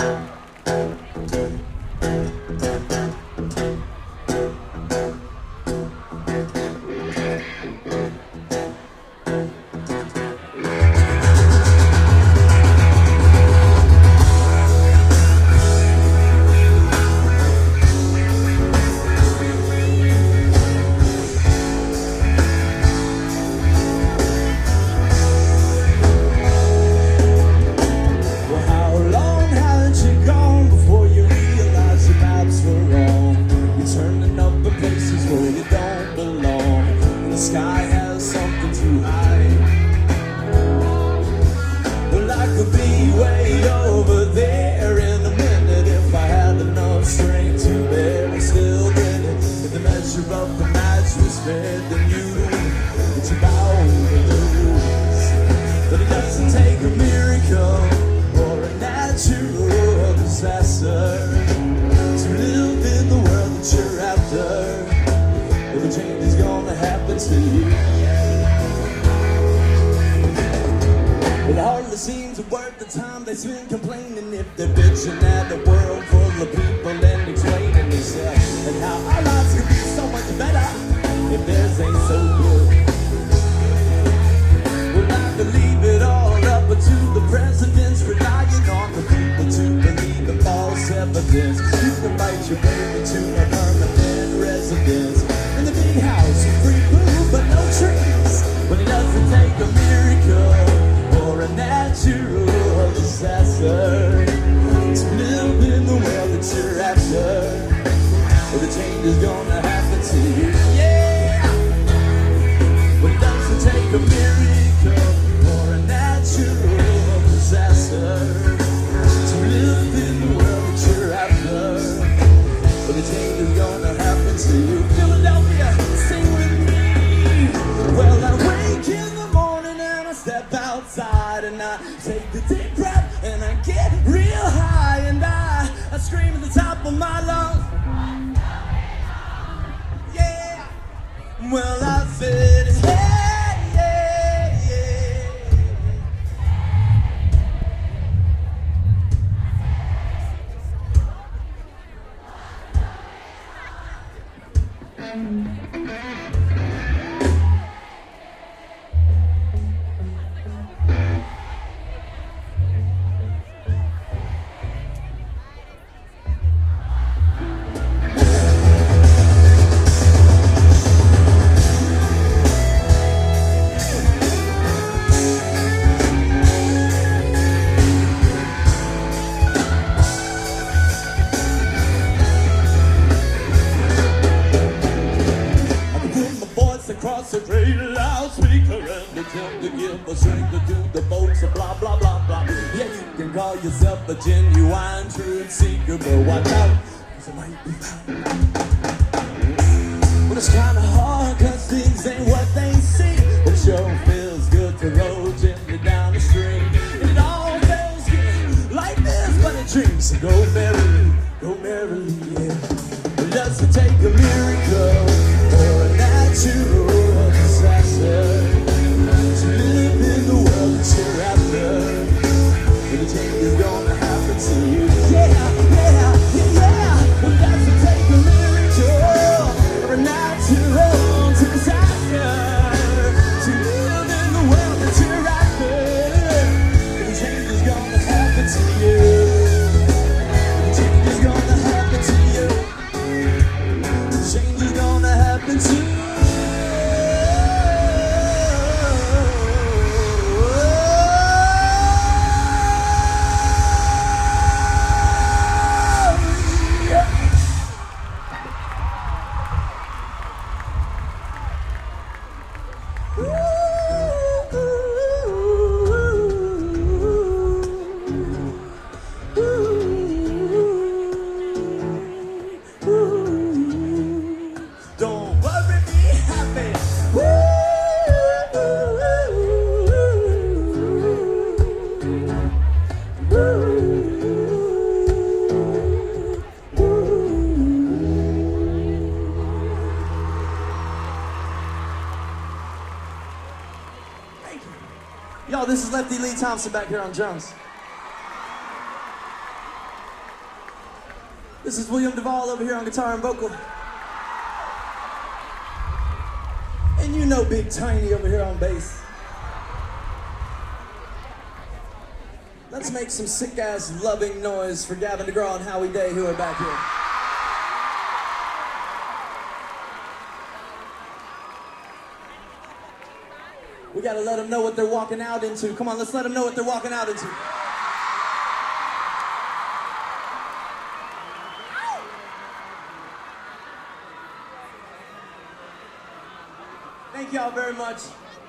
Yo, this is Lefty Lee Thompson back here on drums. This is William Duvall over here on guitar and vocal. And you know Big Tiny over here on bass. Let's make some sick-ass loving noise for Gavin DeGraw and Howie Day, who are back here. We gotta let them know what they're walking out into. Come on, let's let them know what they're walking out into. Thank y'all very much.